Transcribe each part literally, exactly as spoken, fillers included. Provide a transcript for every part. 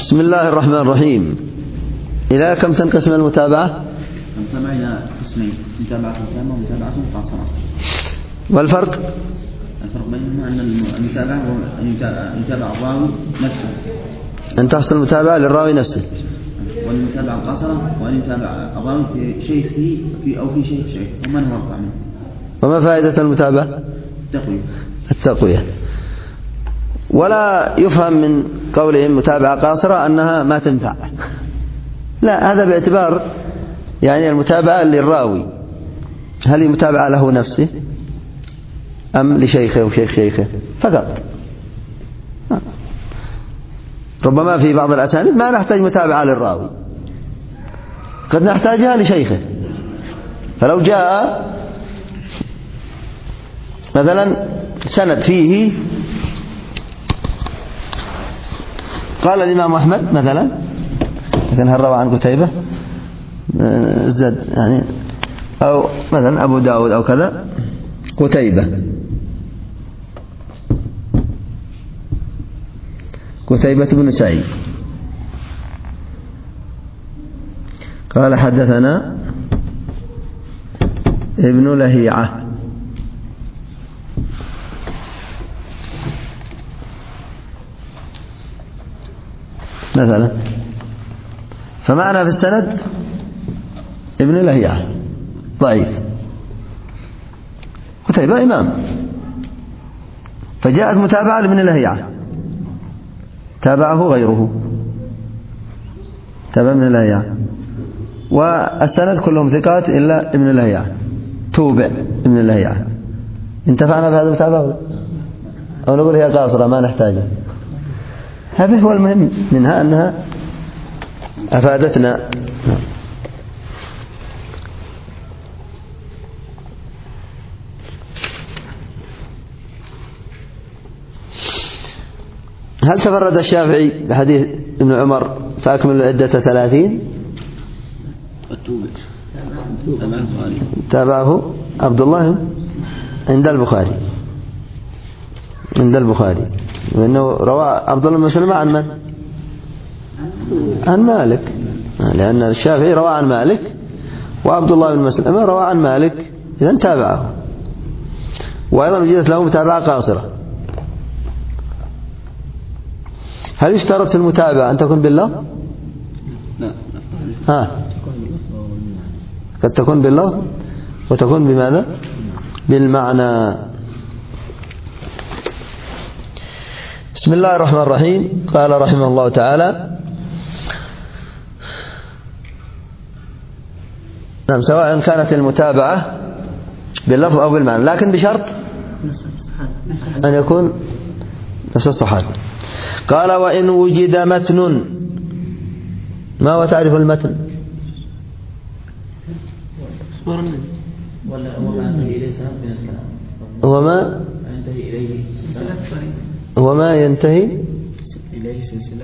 بسم الله الرحمن الرحيم. إلى كم تنقسم المتابعة؟ المتابعة إلى قسمين، متابعة تامة ومتابعة قاصرة. والفرق؟ الفرق بينهما أن المتابعة هو أن يتابع الراوي نفسه، أن تحصل المتابعة للراوي نفسه. والمتابعة القاصرة وأن يتابع الراوي في شيء في, في أو في شيء شيء ومن هو أرفع منه. وما فائدة المتابعة؟ التقوية. التقوية. ولا يفهم من قولهم متابعة قاصرة أنها ما تنفع، لا، هذا باعتبار يعني المتابعة للراوي، هل هي متابعة له نفسه أم لشيخه وشيخ شيخه فقط. ربما في بعض الأسانيد ما نحتاج متابعة للراوي، قد نحتاجها لشيخه. فلو جاء مثلا سند فيه قال الإمام أحمد مثلا، لكن هل روى عن قتيبة زد يعني، أو مثلا أبو داود أو كذا، قتيبة قتيبة بن سعيد قال حدثنا ابن لهيعة مثلا، فمعنى في السند ابن لهيعة ضعيف، قتيبة إمام، فجاءت متابعة لابن لهيعة، تابعه غيره، تابع ابن لهيعة، والسند كلهم ثقات إلا ابن لهيعة، توبع ابن لهيعة. انتفعنا بهذا المتابعة أو نقول هي قاصرة ما نحتاجها؟ هذا هو المهم منها، أنها أفادتنا. هل تفرد الشافعي بحديث ابن عمر فأكمل العدة ثلاثين؟ تابعه عبد الله عند البخاري عند البخاري وإنه روى عبد الله بن مسلمة عن من؟ عن مالك، لأن الشافعي روى عن مالك وعبد الله بن مسلمة روى عن مالك، إذن تابعه. وأيضا وجدت له متابعة قاصرة. هل يشترط في المتابعة أن تكون باللفظ؟ لا. ها، قد تكون باللفظ وتكون بماذا؟ بالمعنى. بسم الله الرحمن الرحيم. قال رحمه الله تعالى: نعم، سواء كانت المتابعة باللفظ أو بالمعنى، لكن بشرط أن يكون نفس الصحابي. قال: وإن وجد متن. ما هو تعرف المتن؟ وما وما ينتهي إليه سلسلة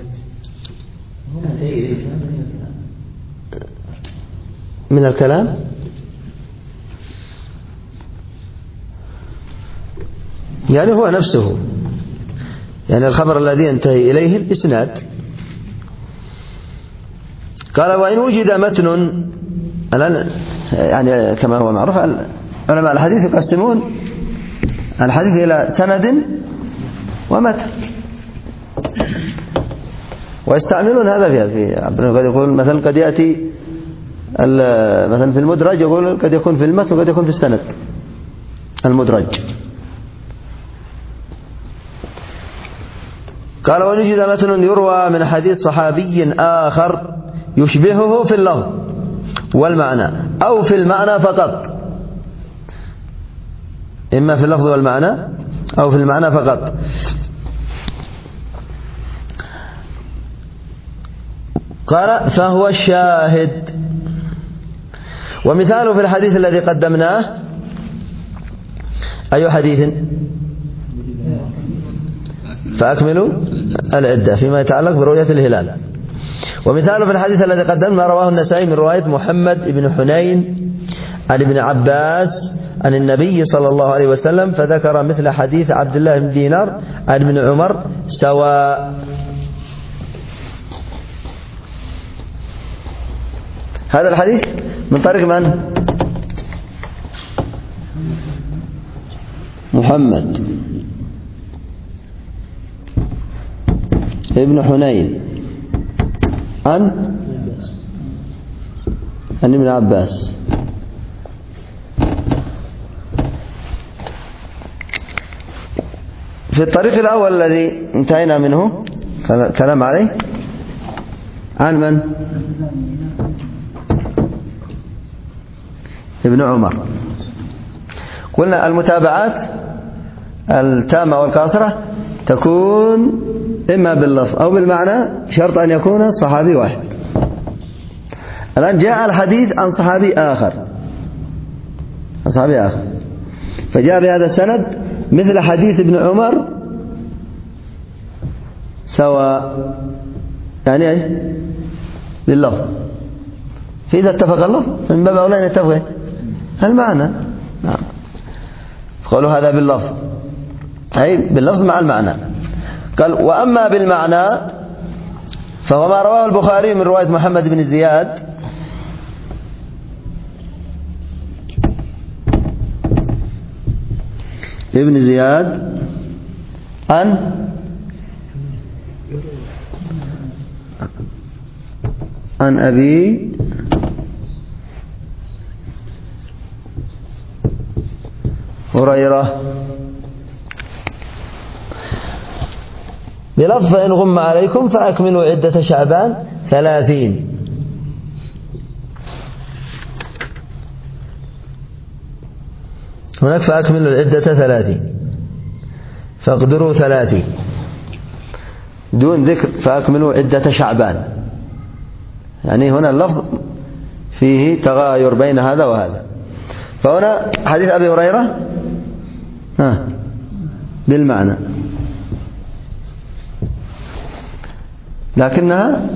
من الكلام، يعني هو نفسه، يعني الخبر الذي ينتهي إليه الإسناد. قال: وإن وجد متن، الآن يعني كما هو معروف علماء الحديث يقسمون الحديث إلى سند ومتن، ويستعملون هذا في هذا. قد يقول مثلا قد يأتي مثلا في المدرج، يقول قد يكون في المتن وقد يكون في السند المدرج. قال: وإن وجد متن يروى من حديث صحابي آخر يشبهه في اللفظ والمعنى أو في المعنى فقط، إما في اللفظ والمعنى أو في المعنى فقط. قال: فهو الشاهد. ومثاله في الحديث الذي قدمناه أي حديث؟ فأكملوا العدة، فيما يتعلق برؤية الهلال. ومثاله في الحديث الذي قدمنا ما رواه النسائي من رواية محمد بن حنين عن ابن عباس عن النبي صلى الله عليه وسلم، فذكر مثل حديث عبد الله بن دينار عن ابن عمر سواء. هذا الحديث من طريق من؟ محمد ابن حنين عن عن ابن عباس. في الطريق الأول الذي انتهينا منه كلام عليه عن من؟ ابن عمر. قلنا المتابعات التامة والقاصرة تكون إما باللفظ أو بالمعنى، شرط أن يكون صحابي واحد. الآن جاء الحديث عن صحابي آخر عن صحابي آخر فجاء بهذا السند مثل حديث ابن عمر سواء، يعني ايش؟ باللفظ. فإذا اتفق اللفظ من باب أولى أن يتفق المعنى. نعم. قالوا هذا باللفظ، أي باللفظ مع المعنى. قال وأما بالمعنى فهو ما رواه البخاري من رواية محمد بن زياد ابن زياد عن عن أبي هريرة بلفظ فإن غم عليكم فأكملوا عدة شعبان ثلاثين. هناك فأكملوا العدة ثلاثين فاقدروا ثلاثين دون ذكر فأكملوا عدة شعبان، يعني هنا اللفظ فيه تغاير بين هذا وهذا. فهنا حديث أبي هريرة ها بالمعنى، لكنها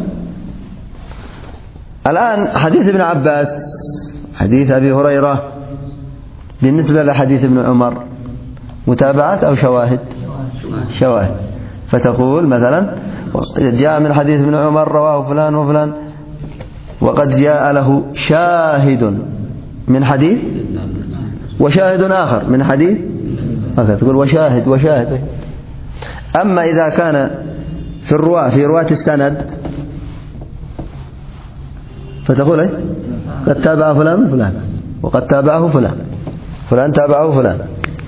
الآن حديث ابن عباس حديث أبي هريرة بالنسبة لحديث ابن عمر متابعات أو شواهد؟ شواهد. فتقول مثلا جاء من حديث ابن عمر رواه فلان وفلان وقد جاء له شاهد من حديث وشاهد آخر من حديث، تقول وشاهد وشاهد. أما إذا كان في الرواة في رواة السند فتقول ايه قد تابع فلان فلان وقد تابعه فلان فلان تابعه فلان.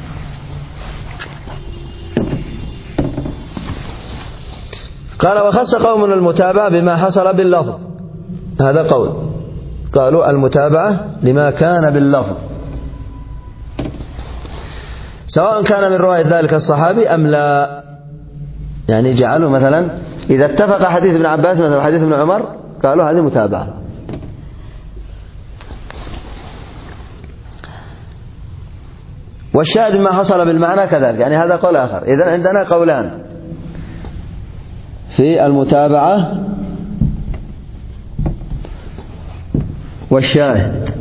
قال وخص قوم المتابعة بما حصل باللفظ، هذا قول، قالوا المتابعة لما كان باللفظ سواء كان من رواية ذلك الصحابي أم لا. يعني جعلوا مثلا إذا اتفق حديث ابن عباس مثلا حديث ابن عمر قالوا هذه متابعة. والشاهد ما حصل بالمعنى كذلك، يعني هذا قول آخر. إذن عندنا قولان في المتابعة والشاهد.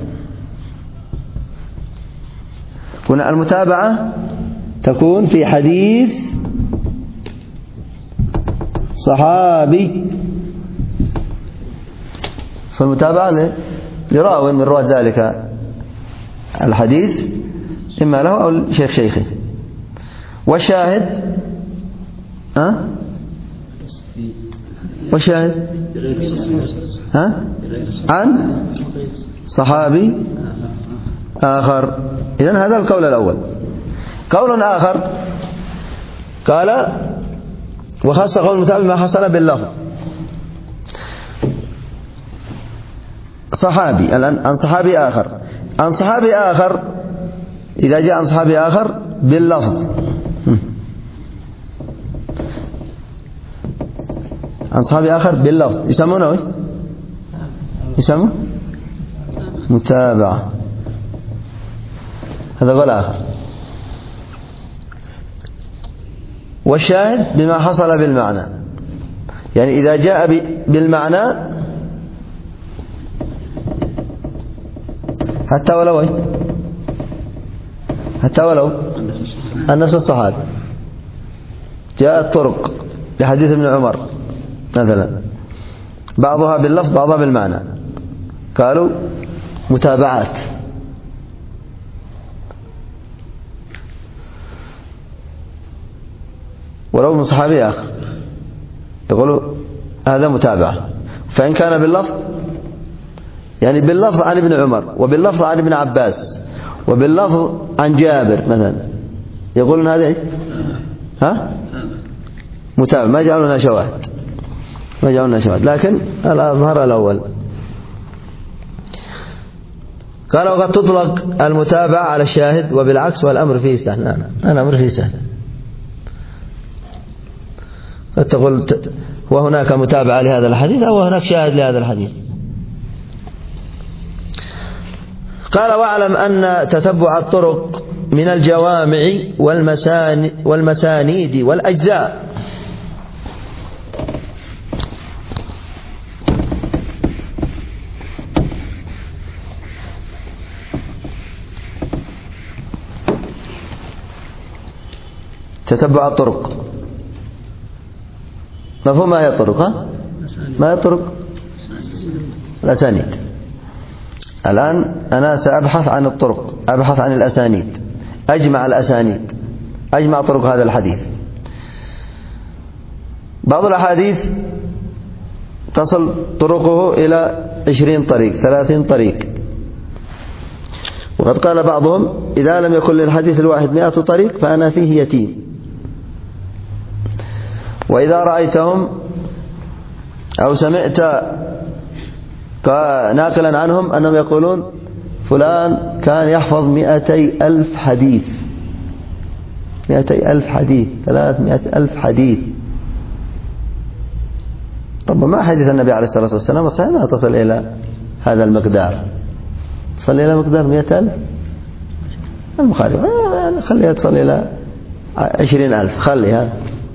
هنا المتابعة تكون في حديث صحابي، فالمتابعة لراو من رواة ذلك الحديث إما له أو شيخ شيخه. والشاهد ها والشاهد ها عن صحابي آخر. إذن هذا القول الأول. قول آخر قال وخاص قول المتابع ما حصل باللفظ، صحابي الآن عن صحابي آخر عن صحابي آخر إذا جاء عن صحابي آخر باللفظ عن صحابي آخر باللفظ يسمونه ايه؟ يسمونه متابعة. هذا قول آخر. والشاهد بما حصل بالمعنى، يعني إذا جاء بالمعنى حتى ولو ايه؟ حتى ولو النفس الصحابي جاءت طرق لحديث ابن عمر مثلا بعضها باللفظ بعضها بالمعنى، قالوا متابعات. ولو من صحابي آخر يقولوا هذا متابعة. فإن كان باللفظ يعني باللفظ عن ابن عمر وباللفظ عن ابن عباس وباللفظ عن جابر مثلا يقولون هذا إيه؟ ها متابع، ما يجعلونها شواهد، ما يجعلونها شواهد، لكن الأظهر الأول. قال وقد تطلق المتابعة على الشاهد وبالعكس والأمر فيه سهل. لا لا الأمر فيه سهل. قد تقول وهناك متابعة لهذا الحديث أو هناك شاهد لهذا الحديث. قال واعلم أن تتبع الطرق من الجوامع والمسان والمسانيد والأجزاء تتبع الطرق مفهوم. ما هي الطرق؟ ها؟ ما هي الطرق؟ الأسانيد. الآن أنا سأبحث عن الطرق، أبحث عن الأسانيد، أجمع الأسانيد، أجمع طرق هذا الحديث. بعض الأحاديث تصل طرقه إلى عشرين طريق، ثلاثين طريق. وقد قال بعضهم إذا لم يكن للحديث الواحد مئة طريق فأنا فيه يتيم. وإذا رأيتهم أو سمعت ناقلا عنهم أنهم يقولون فلان كان يحفظ مئتي ألف حديث، مئتي ألف حديث، ثلاثمائة ألف حديث. ربما حديث النبي عليه الصلاة والسلام الصحيح ما تصل إلى هذا المقدار، تصل إلى مقدار مئة ألف. البخاري خليها تصل إلى عشرين ألف، خليها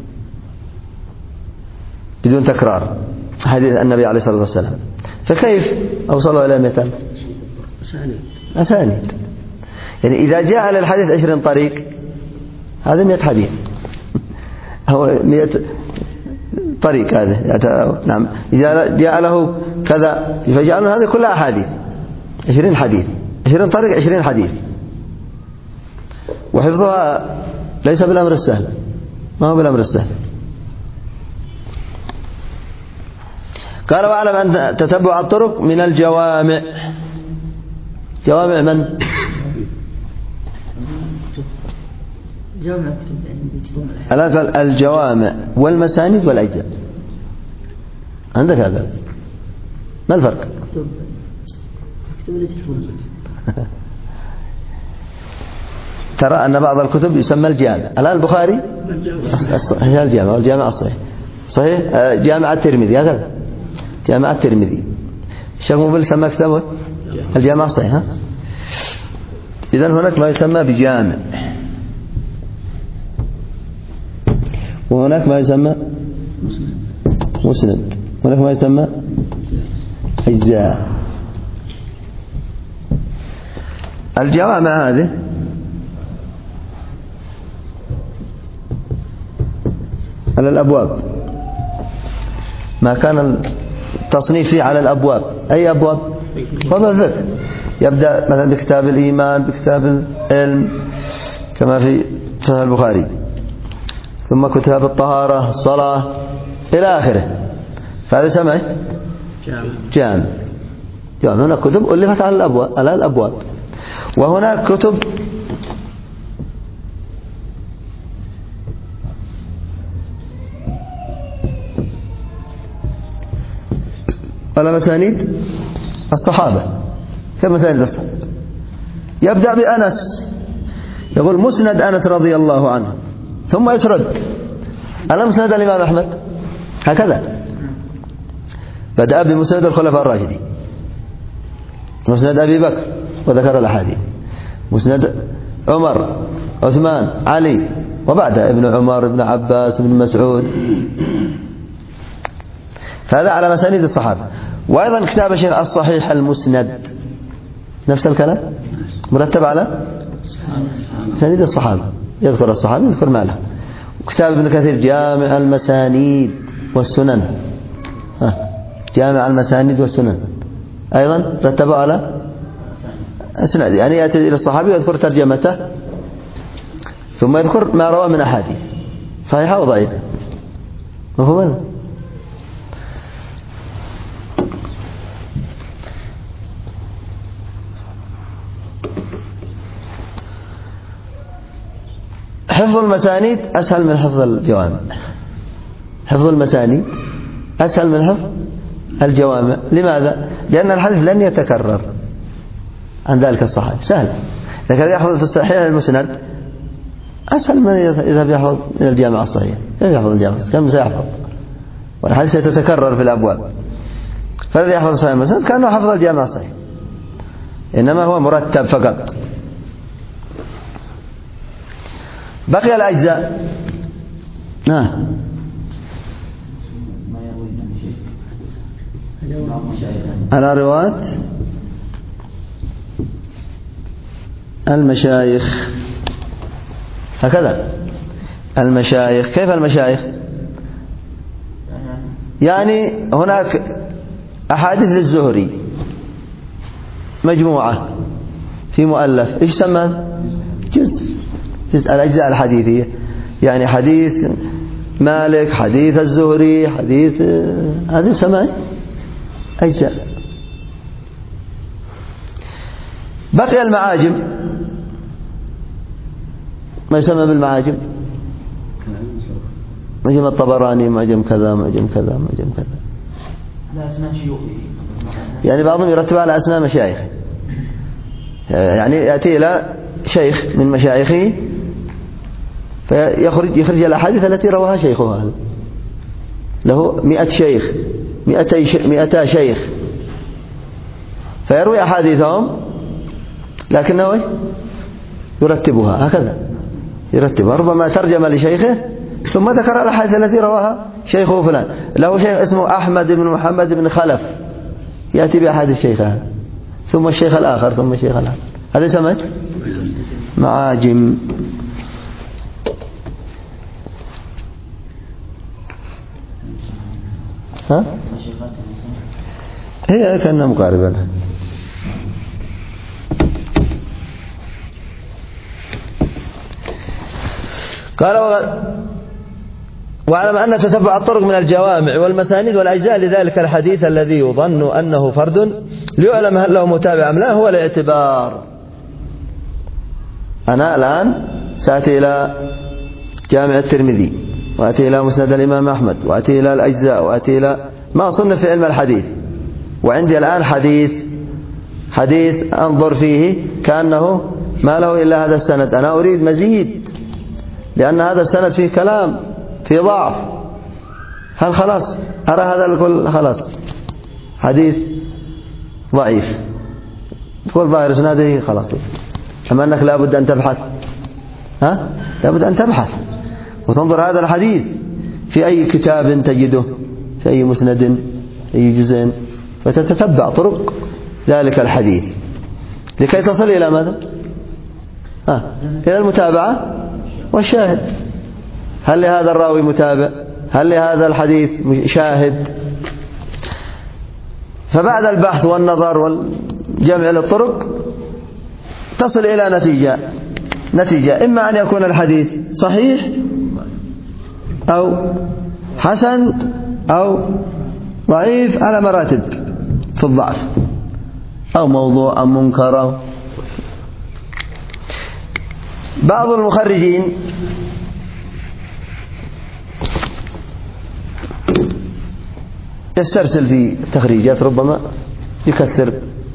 بدون تكرار حديث النبي عليه الصلاة والسلام. فكيف أوصلوا إلى مئة ألف؟ أسانيد. يعني إذا جاء للحديث عشرين طريق هذا مئة حديث أو مئة طريق هذا. نعم. إذا جاء له كذا فجعلوا هذه كلها أحاديث، عشرين حديث، عشرين طريق، عشرين حديث. وحفظها ليس بالأمر السهل، ما هو بالأمر السهل. قال واعلم أن تتبع الطرق من الجوامع. جوامع من؟ جوامع الجوامع والمسانيد والأجزاء. عندك هذا؟ ما الفرق؟ ترى أن بعض الكتب يسمى الجامع. الآن البخاري هي الجامع والجامع الصحيح صحيح. جامع الترمذي هكذا، جامع الترمذي. الشيخ مقبل سمى كتابه الجامع الصحيح. إذن هناك ما يسمى بجامع وهناك ما يسمى مسند وهناك ما يسمى أجزاء. الجوامع هذه على الأبواب، ما كان التصنيف فيه على الأبواب. أي أبواب؟ باب الفقه. يبدأ مثلا بكتاب الإيمان، بكتاب العلم كما في صحيح البخاري، ثم كتاب الطهارة، الصلاة إلى آخره. فهذا سمع جامع. جامع. هناك كتب ألفت على الأبواب، على الأبواب. وهناك كتب على مسانيد الصحابة. كيف مسانيد الصحابة؟ يبدأ بأنس، يقول مسند أنس رضي الله عنه، ثم يسرد على مسند الإمام أحمد هكذا. بدأ بمسند الخلفاء الراشدين، مسند أبي بكر وذكر الأحاديث، مسند عمر، عثمان، علي، وبعدها ابن عمر، ابن عباس، ابن مسعود. فهذا على مسانيد الصحابة. وأيضا كتاب الشيخ الصحيح المسند نفس الكلام، مرتب على مسانيد الصحابة، يذكر الصحابة يذكر ما له. وكتاب ابن كثير جامع المسانيد والسنن، ها. جامع المسانيد والسنن أيضا رتبه على أسناد، يعني يأتي إلى الصحابي ويذكر ترجمته ثم يذكر ما روى من أحاديث صحيحة وضعيفة. مفهوم؟ حفظ المسانيد أسهل من حفظ الجوامع. حفظ المسانيد أسهل من حفظ الجوامع. لماذا؟ لأن الحديث لن يتكرر عن ذلك الصحابي، سهل. لكن يحفظ في الصحيح المسند أسهل من إذا يحفظ من الجامع الصحيح. كيف يحفظ الجامع؟ كم سيحفظ؟ والحديث ستتكرر في الأبواب. فالذي يحفظ الصحيح المسند كأنه حفظ الجامع الصحيح، إنما هو مرتب فقط. بقي الأجزاء. نعم. على رواة المشايخ هكذا. المشايخ، كيف المشايخ؟ يعني هناك أحاديث للزهري مجموعة في مؤلف، إيش سمى؟ جزء. جزء الأجزاء الحديثية، يعني حديث مالك، حديث الزهري، حديث هذه سمى أجزاء. بقي المعاجم. ما يسمى بالمعاجم؟ معجم الطبراني، معجم كذا، معجم كذا، معجم كذا. لا أسماء شيوخه. يعني بعضهم يرتب على أسماء مشايخ، يعني يأتي إلى شيخ من مشايخه فيخرج يخرج الأحاديث التي رواها شيخه هذا. له مئة شيخ، مئتي مئتا شيخ، فيروي أحاديثهم لكنه يرتبها هكذا، يرتبها. ربما ترجم لشيخه ثم ذكر الأحاديث التي رواها شيخه فلان. له شيخ اسمه أحمد بن محمد بن خلف، يأتي بأحاديث الشيخ هذا، ثم الشيخ الآخر، ثم الشيخ الآخر. هذا يسمى معاجم. ها؟ هي كأنها مقاربة لها. قال واعلم أن تتبع الطرق من الجوامع والمسانيد والأجزاء لذلك الحديث الذي يظن أنه فرد ليعلم هل له متابع أم لا هو الاعتبار. أنا الآن سأتي إلى جامع الترمذي، وأتي إلى مسند الإمام أحمد، وأتي إلى الأجزاء، وأتي إلى ما أصنف في علم الحديث، وعندي الآن حديث حديث أنظر فيه كأنه ما له إلا هذا السند. أنا أريد مزيد لأن هذا السند فيه كلام، فيه ضعف. هل خلاص أرى هذا الكل خلاص حديث ضعيف، تقول ظاهر إسناده خلاص، أما أنك لابد أن تبحث، ها لابد أن تبحث وتنظر هذا الحديث في أي كتاب تجده، في أي مسند، أي جزء، فتتتبع طرق ذلك الحديث لكي تصل إلى ماذا؟ ها إلى المتابعة والشاهد. هل لهذا الراوي متابع؟ هل لهذا الحديث شاهد؟ فبعد البحث والنظر والجمع للطرق تصل إلى نتيجة نتيجة إما أن يكون الحديث صحيح أو حسن أو ضعيف على مراتب في الضعف، أو موضوع أو منكر. بعض المخرجين يسترسل في التخريجات، ربما يكثر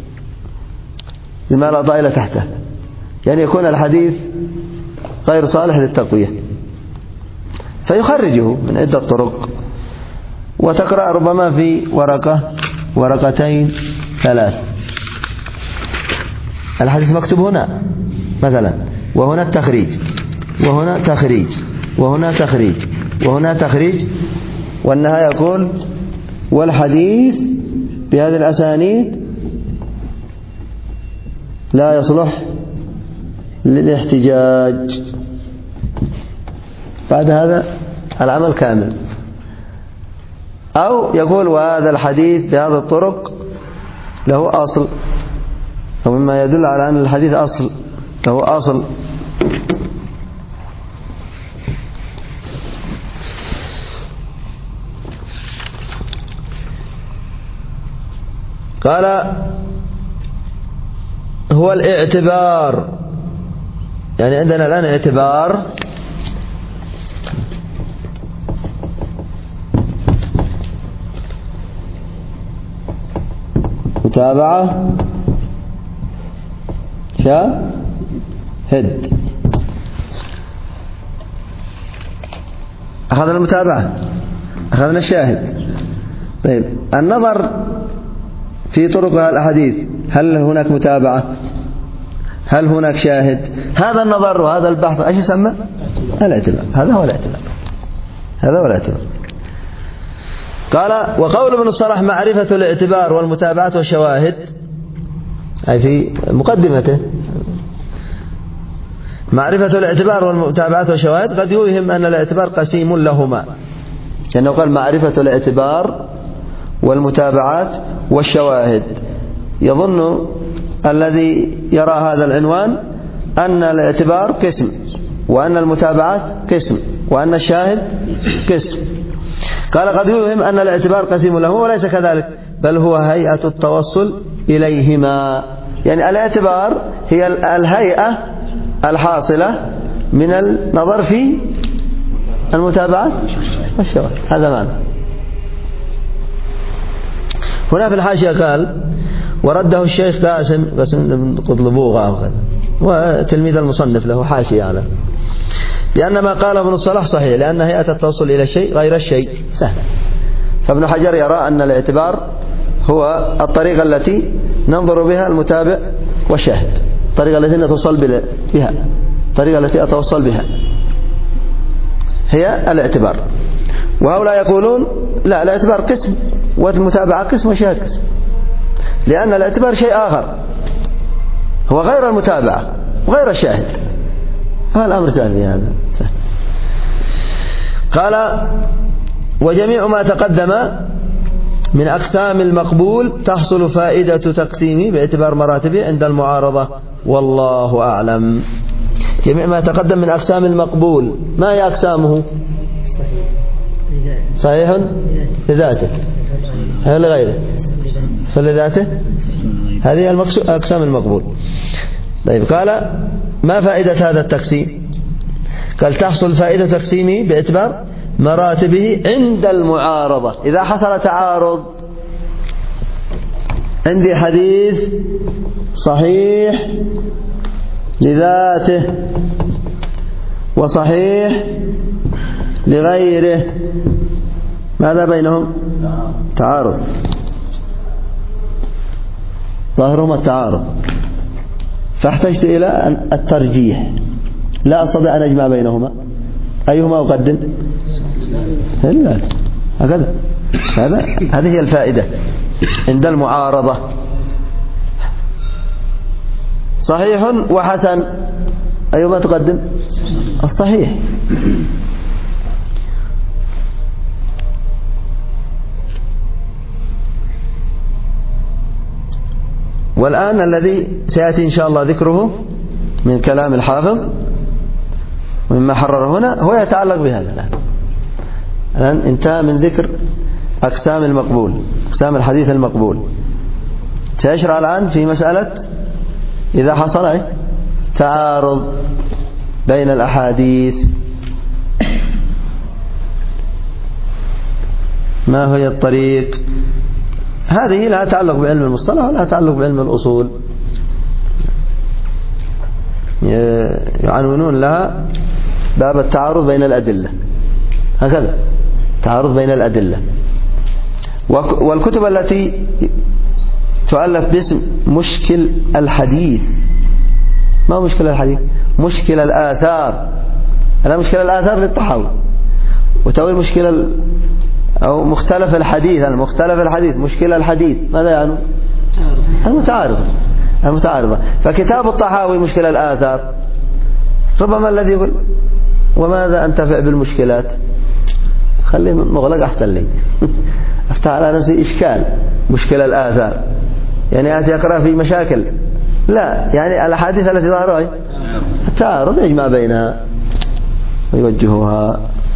بما لا طائل تحته، يعني يكون الحديث غير صالح للتقوية فيخرجه من عدة طرق، وتقرأ ربما في ورقة ورقتين ثلاث الحديث مكتوب هنا مثلا، وهنا التخريج، وهنا تخريج، وهنا تخريج، وهنا تخريج، والنهاية يقول والحديث بهذه الأسانيد لا يصلح للاحتجاج. بعد هذا العمل كامل. أو يقول وهذا الحديث بهذه الطرق له أصل، أو مما يدل على أن الحديث أصل له أصل. قال هو الاعتبار، يعني عندنا الآن اعتبار متابعة شاهد. أخذنا المتابعة، أخذنا الشاهد. طيب النظر في طرق الأحاديث، هل هناك متابعة؟ هل هناك شاهد؟ هذا النظر وهذا البحث ايش يسمى؟ الاعتبار. هذا هو الاعتبار، هذا هو الاعتبار. قال وقول ابن الصلاح معرفة الاعتبار والمتابعة والشواهد، أي في مقدمته معرفة الاعتبار والمتابعة والشواهد قد يوهم أن الاعتبار قسيم لهما، لأنه قال معرفة الاعتبار والمتابعات والشواهد. يظن الذي يرى هذا العنوان أن الاعتبار قسم، وأن المتابعات قسم، وأن الشاهد قسم. قال قد يوهم أن الاعتبار قسيم له، وليس كذلك، بل هو هيئة التوصل إليهما. يعني الاعتبار هي الهيئة الحاصلة من النظر في المتابعات والشواهد، هذا معنى. هنا في الحاشية قال ورده الشيخ قاسم قاسم بن قطلبوغة وتلميذ المصنف له حاشية على بأن ما قاله ابن الصلاح صحيح، لأن هيئة التوصل إلى الشيء غير الشيء سهل. فابن حجر يرى أن الاعتبار هو الطريقة التي ننظر بها المتابع والشاهد، الطريقة التي نتوصل بها، الطريقة التي أتوصل بها هي الاعتبار. وهؤلاء يقولون لا، الاعتبار قسم والمتابعة قسم والشاهد قسم، لأن الاعتبار شيء آخر هو غير المتابعة وغير الشاهد. هذا الأمر سهل في هذا سهل. قال وجميع ما تقدم من أقسام المقبول تحصل فائدة تقسيمه باعتبار مراتبه عند المعارضة، والله أعلم. جميع ما تقدم من أقسام المقبول، ما هي أقسامه؟ صحيح لذاته، صحيح لغيره، صحيح لذاته، هذه أقسام المقبول. طيب قال ما فائدة هذا التقسيم؟ قال تحصل فائدة تقسيمه باعتبار مراتبه عند المعارضة. إذا حصل تعارض، عندي حديث صحيح لذاته وصحيح لغيره، ماذا بينهم؟ تعارض، ظاهرهما التعارض، فاحتجت إلى الترجيح، لا أستطيع أن أجمع بينهما، أيهما أقدم؟ لا، هكذا. هذا هذه هي الفائدة عند المعارضة. صحيح وحسن، أيهما تقدم؟ الصحيح. والآن الذي سيأتي إن شاء الله ذكره من كلام الحافظ ومما حرر هنا هو يتعلق بهذا. الآن الآن انتهى من ذكر أقسام المقبول، أقسام الحديث المقبول. سيشرع الآن في مسألة إذا حصل تعارض بين الأحاديث، ما هي الطريق؟ هذه لا تعلق بعلم المصطلح ولا تعلق بعلم الأصول، يعنونون لها باب التعارض بين الأدلة، هكذا تعارض بين الأدلة. والكتب التي تؤلف باسم مشكل الحديث، ما مشكل الحديث؟ مشكل الآثار. أنا مشكل الآثار للطحاوي، وتوي مشكل أو مختلف الحديث، المختلف الحديث مشكل الحديث، ماذا يعني؟ المتعارضة، المتعارضة. فكتاب الطحاوي مشكل الآثار، ربما الذي يقول وماذا أنتفع بالمشكلات؟ خليه مغلق أحسن لي. أفتح على نفسي إشكال مشكل الآثار، يعني يأتي يقرأ في مشاكل، لا، يعني الأحاديث التي ظهرها التعارض يجمع بينها ويوجهها.